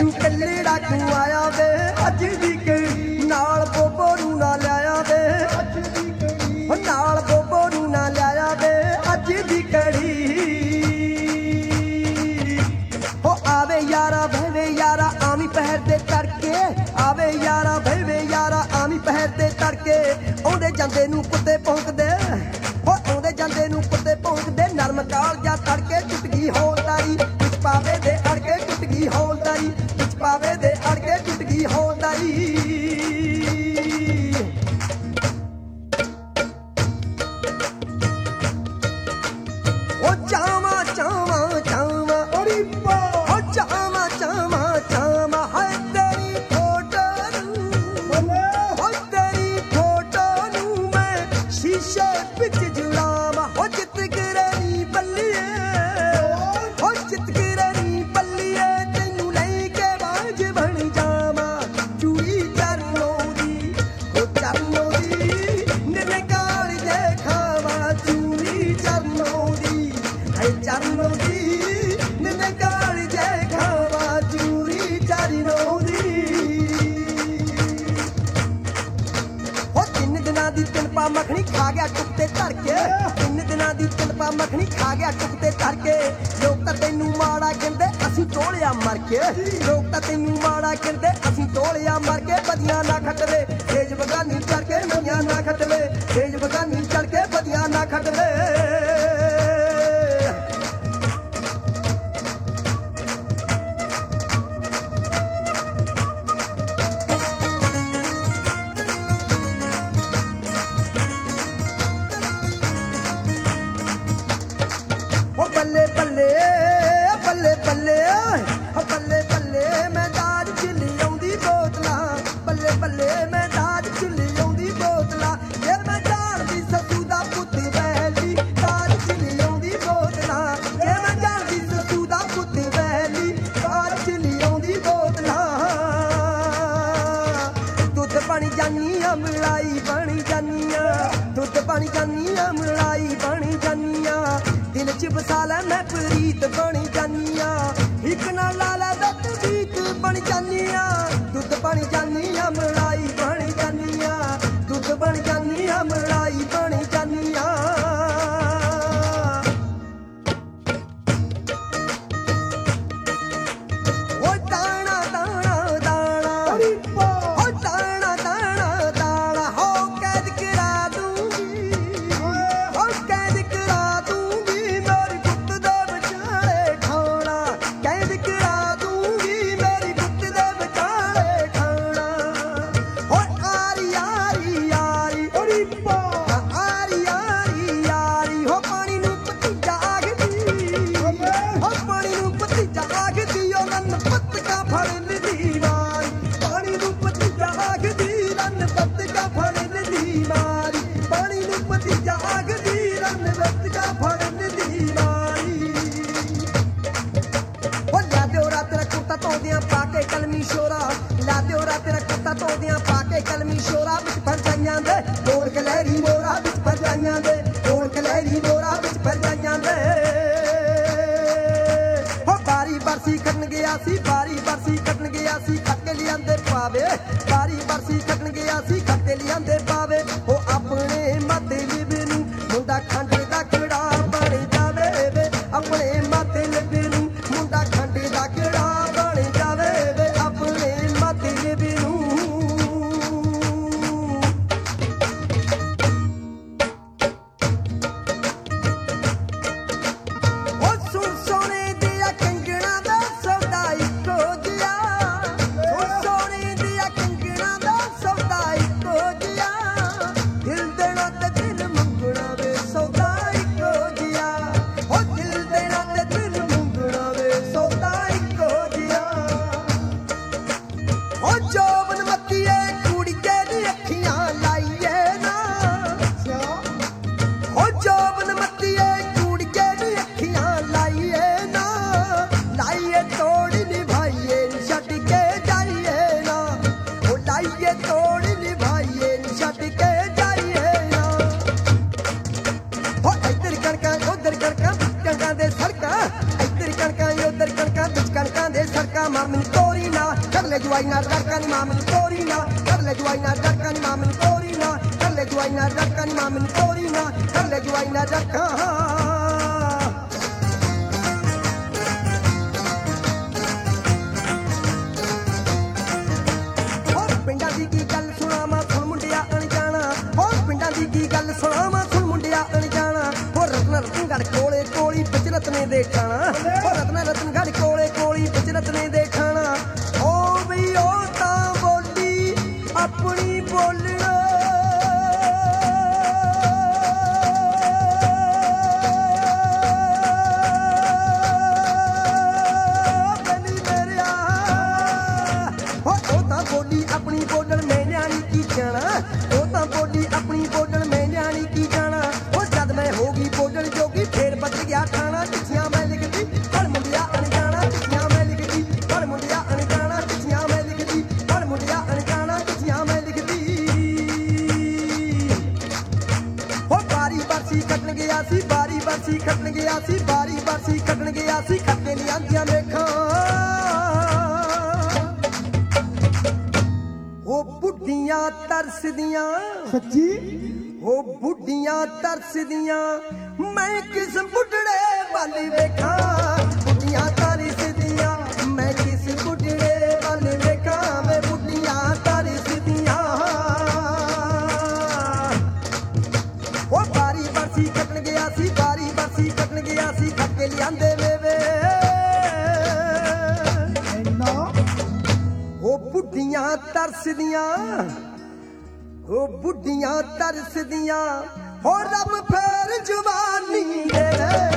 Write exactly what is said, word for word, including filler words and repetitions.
ਕੱਛੂ ਕੱਲੇ ਡਾਕੂ ਆਇਆ ਵੇ ਅੱਜ ਦੀ ਕੜੀ ਨਾਲ ਬੋਬੋ ਨੂੰ ਨਾ ਲਿਆਇਆ ਵੇ ਉਹ ਨਾਲ ਬੋਬੋ ਨੂੰ ਨਾ ਲਿਆਇਆ ਵੇ ਅੱਜ ਦੀ ਕੜੀ ਹੋ ਆਵੇ ਯਾਰਾ ਬਹਿਵੇ ਯਾਰਾ ਆਵੀਂ ਪਹਿਰ ਦੇ ਤੜਕੇ ਆਵੇ ਯਾਰਾ ਬਹਿਵੇ ਯਾਰਾ ਆਵੀਂ ਪਹਿਰ ਦੇ ਤੜਕੇ ਆਉਂਦੇ ਜਾਂਦੇ ਨੂੰ ਕੁੱਤੇ ਭੌਂਕਦੇ ਹੋ ਆਉਂਦੇ ਜਾਂਦੇ ਨੂੰ ਕੁੱਤੇ ਭੌਂਕਦੇ ਨਰਮ ਕਾਲਜਾ ਤੜਕੇ ਟੁੱਟ ਗਈ ਹੌਲਦਾਰੀ ਵਿੱਚ ਪਾਵੇ ਦੇ ਅੜਕੇ ਟੁੱਟ ਗਈ ਹੌਲਦਾਰੀ ਵਿੱਚ ਪਾਵੇ ਦੇ ਅੜਕੇ ਟੁੱਟ ਗਈ ਹੌਲਦਾਰੀ ਉਹ ਚਾਵਾਂ ਚਾਵਾਂ ਚਾਵਾਂ ਓਰੀ ਪਾ ਉਹ ਚਾਵਾਂ ਚਾਵਾਂ ਚਾਵਾਂ ਹੈ ਤੇਰੀ ਫੋਟੋ ਨੂੰ ਹੋ ਤੇਰੀ ਫੋਟੋ ਨੂੰ ਮੈਂ ਸ਼ੀਸ਼ੇ ਵਿੱਚ ਜੁੜਾਵਾਂ ਹੋ ਚਿੱਤ ਕਰਨੀ ਬੱਲੀਏ ਹੋ ਚਿੱਤ ਕਰਨੀ ਬੱਲੀਏ ਤੈਨੂੰ ਲੈ ਕੇ ਬਾਝ ਬਣ ਜਾਵਾਂ ਚੂੜੀ ਚਰਨੋਂ ਦੀ ਹੋ ਚਰਨੋਂ ਦੀ ਨਿਨੇ ਕਾਲ ਜੇ ਖਾਵਾਂ ਚੂੜੀ ਚਰਨੋਂ ਦੀ ਹੈ ਚਰਨੋਂ ਦੀ ਨਿਨੇ ਕਾਲ ਜੇ ਖਾਵਾਂ ਚੂੜੀ ਚਰਨੋਂ ਦੀ ਹੋ ਤਿੰਨ ਦਿਨਾਂ ਦੀ ਤਿੰਨ ਪਾ ਮੱਖਣੀ ਖਾ ਗਿਆ ਟੁੱਟੇ ਧਰ ਕੇ ਤਿੰਨ ਦਿਨਾਂ ਦੀ ਤਿੰਨ ਪਾ ਮੱਖਣੀ ਖਾ ਗਿਆ ਟੁੱਟੇ ਧਰ ਕੇ ਲੋਕ ਤਾਂ ਤੈਨੂੰ ਮਾੜਾ ਕਹਿੰਦੇ ਅਸੀਂ ਟੋਲਿਆ ਮਰ ਕੇ ਲੋਕ ਤਾਂ ਤੈਨੂੰ ਮਾੜਾ ਕਹਿੰਦੇ ਅਸੀਂ ਟੋਲਿਆ ਮਰ ਕੇ ਬਦੀਆਂ ਨਾ ਖੱਟਵੇ ਤੇਜ ਬਗਾਨੀ ਚੜ ਕੇ ਮਈਆਂ ਨਾ ਖੱਟਵੇ ਤੇਜ ਬਗਾਨੀ ਚੜ ਕੇ ਬਦੀਆਂ ਨਾ ਖੱਟਵੇ ਬੱਲੇ ਬੱਲੇ ਬੱਲੇ ਬੱਲੇ ਬੱਲੇ ਬੱਲੇ ਮੈਂ ਦਾਜ ਚ ਲਿਆਉਂਦੀ ਬੋਤਲਾਂ ਬੱਲੇ ਬੱਲੇ ਮੈਂ ਦਾਜ ਚ ਲਿਆਉਂਦੀ ਬੋਤਲਾਂ ਜੇ ਮੈਂ ਜਾਣਦੀ ਸੱਸੂ ਦਾ ਪੁੱਤ ਵੈਲੀ ਦਾਜ ਚ ਲਿਆਉਂਦੀ ਬੋਤਲਾਂ ਜੇ ਮੈਂ ਜਾਣਦੀ ਸੱਸੂ ਦਾ ਪੁੱਤ ਵੈਲੀ ਦਾਜ ਚ ਲਿਆਉਂਦੀ ਬੋਤਲਾਂ ਦੁੱਧ ਪਾਣੀ ਜਾਨੀਆਂ ਮਲਾਈ ਬਣੀ ਜਾਨੀਆਂ ਦੁੱਧ ਪਾਣੀ ਜਾਨੀਆਂ ਮਲਾਈ ਬਣੀ ਜਾਨੀਆਂ ਦਿਲ ਚ ਵਸਾ ਲੈ ਮੈਂ ਪ੍ਰੀਤ ਬਣੀ ਜਾਨੀਆਂ ਇੱਕ ਨਾਲ ਲਾ ਲੈ ਦੱਤ ਗੀਤ ਬਣ ਜਾਨੀਆਂ ਦੁੱਧ ਬਣ ਜਾਨੀਆਂ ਮਲਾਈ ਬਣ ਜਾਨੀਆਂ ਦੁੱਧ ਬਣ ਜਾਨੀਆਂ ਮਲਾਈ ਬਣ ਜਾਨੀਆਂ ਉਹ ਦਾਣਾ ਦਾਣਾ ਦਾਣਾ ਉਹ ਦਾਣਾ ਦਾਣਾ ਦਾਣਾ ਹੋ ਕੈਦ ਕਰਾ ਦੂੰਗੀ ਹੋ ਕੈਦ ਕਰਾ ਦੂੰਗੀ ਮੇਰੀ ਗੁੱਤ ਦੇ ਵਿਚਾਲੇ ਖਾਣਾ ਕੈਦ ਕਰਾ ਦੂੰਗੀ ਮੇਰੀ ਗੁੱਤ ਦੇ ਵਿਚਾਲੇ ਖਾਣਾ ਹੋ ਆਰੀ ਆਰੀ ਆਰੀ ਓਰੀ ਪਾ ਆਰੀ ਆਰੀ ਆਰੀ ਹੋ ਪਾਣੀ ਨੂੰ ਭਤੀਜਾ ਆਗਦੀ ਹੋ ਪਾਣੀ ਨੂੰ ਭਤੀਜਾ ਆਗਦੀ ਉਹ ਨੰਨ ਪੱਤਕਾ ਫੜ ਲੈਂਦੀ ਮਾਰੀ ਪਾਣੀ ਨੂੰ ਭਤੀਜਾ ਆਗਦੀ ਨੰਨ ਪੱਤਕਾ ਫੜ ਲੈਂਦੀ ਮਾਰੀ ਪਾਣੀ ਨੂੰ ਭਤੀਜਾ ਆਗਦੀ ਨੰਨ ਪੱਤਕਾ ਫੜ ਲੈਂਦੀ ਮਾਰੀ ਹੋ ਲਾ ਦਿਓ ਰਾਤ ਰਾ ਕੁੱਤਾ ਧੋਦਿਆਂ ਪਾ ਕੇ ਕਲਮੀ ਸ਼ੋਰਾ ਲਾ ਦਿਓ ਰਾਤ ਰਾ ਕੁੱਤਾ ਧੋਦਿਆਂ ਪਾ ਕੇ ਕਲਮੀ ਸ਼ੋਰਾ ਵਿੱਚ ਫਰਜਾਈਆਂ ਦੇ ਤੋੜ ਕਲੈਰੀ ਮੋਰਾ ਵਿੱਚ ਫਰਜਾਈਆਂ ਦੇ ਤੋੜ ਕਲੈਰੀ ਮੋਰਾ ਵਿੱਚ ਫਰਜਾਈਆਂ ਦੇ ਹੋ ਬਾਰੀ ਬਰਸੀ ਖੱਟਣ ਗਿਆ ਸੀ ਬਾਰੀ ਬਰਸੀ ਖੱਟਣ ਗਿਆ ਸੀ ਖੱਟ ਕੇ ਲਿਆਂਦੇ ਪਾਵੇ ਬਾਰੀ ਬਰਸੀ ਖੱਟਣ ਗਿਆ ਸੀ ਖੱਟ ਕੇ ਲਿਆਂਦੇ ਪਾਵੇ ਹੋ ਆਪਣੇ ਮਾਤੇ ਲਿਬੇ ਨੂੰ ਮੁੰਡਾ ਖੰਡ ਦਾ ਕਿਹੜਾ ਬਣ ਜਾਵੇ ਵੇ ਆਪਣੇ ਮਾਤੇ ਲਿਬੇ ਨੂੰ ਮੁੰਡਾ ਖੰਡ ਦਾ ਕਿਹੜਾ ਬਣ ਜਾਵੇ ਵੇ ਆਪਣੇ ਮਾਤੇ ਲਿਬੇ ਨੂੰ ਉਹ ਸੁਣ ਸੋਨੇ ਦੀਆਂ ਕੰਗਣਾ ਦਾ ਸੌਦਾ ਇੱਕੋ ਜਿਹਾ ਉਹ ਸੋਨੇ ਦੀਆਂ ਕੰਗਣਾ ਦਾ ਸੌਦਾ ਇੱਕੋ ਜਿਹਾ ਜਵਾਈ ਨਾਲ ਡਰਕਾ ਨੀ ਮਾਂ ਮੈਨੂੰ ਤੋਰੀ ਨਾ ਕਰ ਲੈ ਜਵਾਈ ਨਾਲ ਡਰਕਾ ਨੀ ਮਾਂ ਮੈਨੂੰ ਤੋਰੀ ਨਾ ਕਰ ਲੈ ਜਵਾਈ ਨਾਲ ਡਰਕਾ ਨੀ ਮਾਂ ਮੈਨੂੰ ਤੋਰੀ ਨਾ ਕਰ ਲੈ ਜਵਾਈ ਨਾਲ ਡਰਕਾ ਪਿੰਡਾਂ ਦੀ ਕੀ ਗੱਲ ਸੁਣਾਵਾਂ ਸੁਣ ਮੁੰਡਿਆ ਅਣਜਾਣਾ ਹੋ ਪਿੰਡਾਂ ਦੀ ਕੀ ਗੱਲ ਸੁਣਾਵਾਂ ਸੁਣ ਮੁੰਡਿਆ ਅਣਜਾਣਾ ਹੋ ਰਤਨ ਰਤਨਗੜ੍ਹ ਕੋਲੇ ਕੋਲੀ ਵਿੱਚ ਰਤਨੇ ਦੇ ਖਾਣਾ ਹੋ ਰਤਨ ਰਤਨਗੜ੍ਹ ਕੋਲੇ ਕੋਲੀ ਵਿੱਚ ਰਤਨੇ ਦੇ ਖਾਣਾ ਓ ਵੀ ਉਹ ਤਾਂ ਬੋਲੀ ਆਪਣੀ ਬੋਲਣਾ ਬੋਲੀ ਆਪਣੀ ਬੋਲਣ ਮੈਂ ਨਿਆਣੀ ਕੀ ਜਾਣਾ ਉਹ ਤਾਂ ਬੋਲੀ ਆਪਣੀ ਬੋਲਣ ਮੈਂ ਨਿਆਣੀ ਕੀ ਜਾਣਾ ਉਹ ਜਦ ਮੈਂ ਹੋ ਗਈ ਬੋਲਣ ਜੋਗੀ ਫੇਰ ਬਦਲ ਗਿਆ ਖਾਣਾ ਚਿੱਠੀਆਂ ਮੈਂ ਲਿਖਦੀ ਪਰ ਮੁੰਡਿਆ ਅਣਜਾਣਾ ਚਿੱਠੀਆਂ ਮੈਂ ਲਿਖਦੀ ਪਰ ਮੁੰਡਿਆ ਅਣਜਾਣਾ ਚਿੱਠੀਆਂ ਮੈਂ ਲਿਖਦੀ ਪਰ ਮੁੰਡਿਆ ਅਣਜਾਣਾ ਚਿੱਠੀਆਂ ਮੈਂ ਲਿਖਦੀ ਉਹ ਬਾਰੀ ਬਰਸੀ ਕੱਟਣ ਗਿਆ ਸੀ ਬਾਰੀ ਬਰਸੀ ਕੱਟਣ ਗਿਆ ਸੀ ਬਾਰੀ ਬਰਸੀ ਕੱਟਣ ਗਿਆ ਸੀ ਖੱਤੇ ਲਿਆਂਦੀਆਂ ਵੇਖਾਂ ਉਹ ਬੁੱਢੀਆਂ ਤਰਸਦੀਆਂ ਸੱਚੀ ਉਹ ਬੁੱਢੀਆਂ ਤਰਸਦੀਆਂ ਮੈਂ ਕਿਸ ਬੁੱਢੜੇ ਵੱਲ ਵੇਖਾਂ ਬੁੱਢੀਆਂ ਤਰਸਦੀਆਂ ਮੈਂ ਕਿਸ ਬੁੱਢੜੇ ਵੱਲ ਵੇਖਾਂ ਵੇ ਬੁੱਢੀਆਂ ਤਰਸਦੀਆਂ ਉਹ ਬਾਰੀ ਬਰਸੀ ਕੱਟਣ ਗਿਆ ਸੀ ਬਾਰੀ ਬਰਸੀ ਕੱਟਣ ਗਿਆ ਸੀ ਖੱਕੇ ਲਿਆਂਦੇ ਵੇ ਵੇ ਉਹ ਬੁੱਢੀਆਂ ਤਰਸਦੀਆਂ ਉਹ ਬੁੱਢੀਆਂ ਤਰਸਦੀਆਂ ਹੋ ਰੱਬ ਫੇਰ ਜਵਾਨੀ ਦੇ